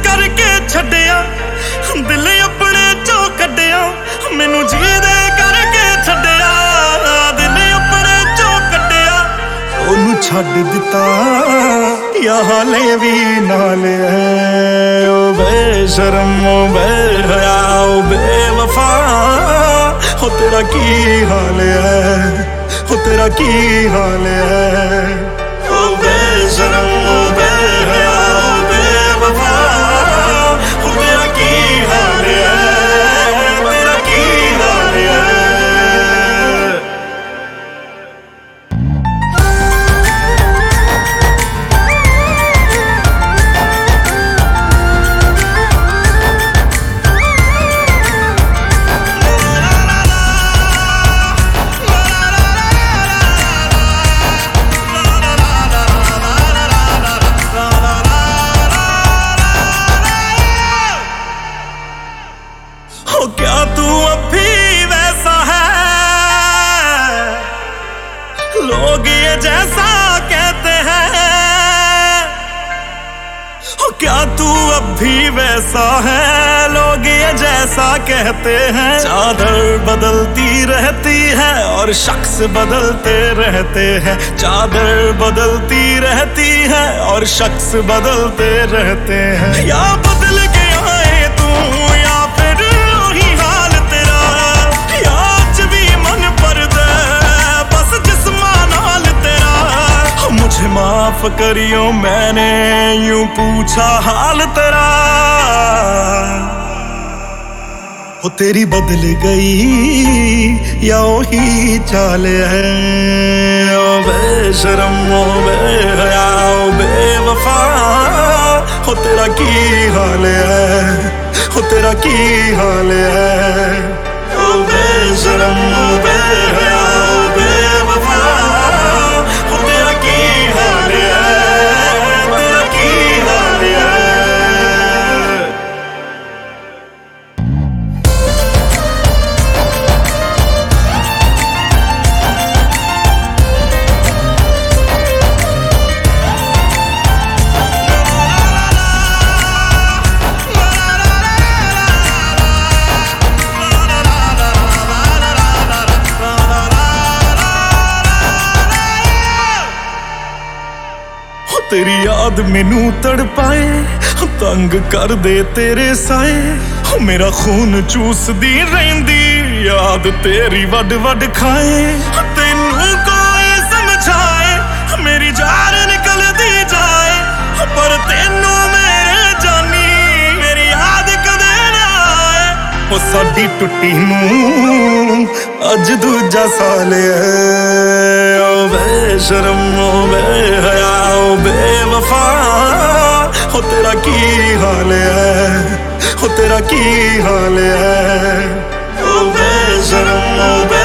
करके छड्डिया दिल अपने चो कड्डिया मैनू जीदे करके छड्डिया दिल अपने चो कड्डिया ओनू छड्ड दिता या हाले भी नाल है ओ बेशरम ओ बेहया ओ बेवफा हो तेरा की हाल है हो तेरा की हाल है ओ बेशरम ओ बेहया ओ बेवफा हो तेरा की हाल है तेरा की हाल है क्या तू अभी वैसा है लोग ये जैसा कहते हैं क्या तू अभी वैसा है लोग ये जैसा कहते हैं चादर बदलती रहती है और शख्स बदलते रहते हैं चादर बदलती रहती है और शख्स बदलते रहते हैं या बदल के आए तू या फिर वही हाल तेरा या आज भी मन पर दे बस जिस्मान हाल तेरा मुझे माफ करियो मैंने यूं पूछा हाल तेरा हो तेरी बदल गई या वही चाल है ओ बेशरम ओ बेहया ओ बेवफा हो तेरा की हाल है हो तेरा की हाल है ओ बेशरम ओ बेहया ओ बेवफा हो तेरा की हाल है तेरा की हाल है तेरी याद मैनू तड़पाए तंग कर दे तेरे साए मेरा खून चूसदी रहिंदी याद तेरी वड वड खाए तेनू कोई समझाए मेरी जान निकलदी जाए पर तेनू मेरे जानी मेरी याद कदे ना आए ओ साडी टुट्टी नू अज दूजा साल है ओ बेशरम ओ बेहया ओ बेवफा हो तेरा की हाल है हो तेरा की हाल है ओ बेशरम ओ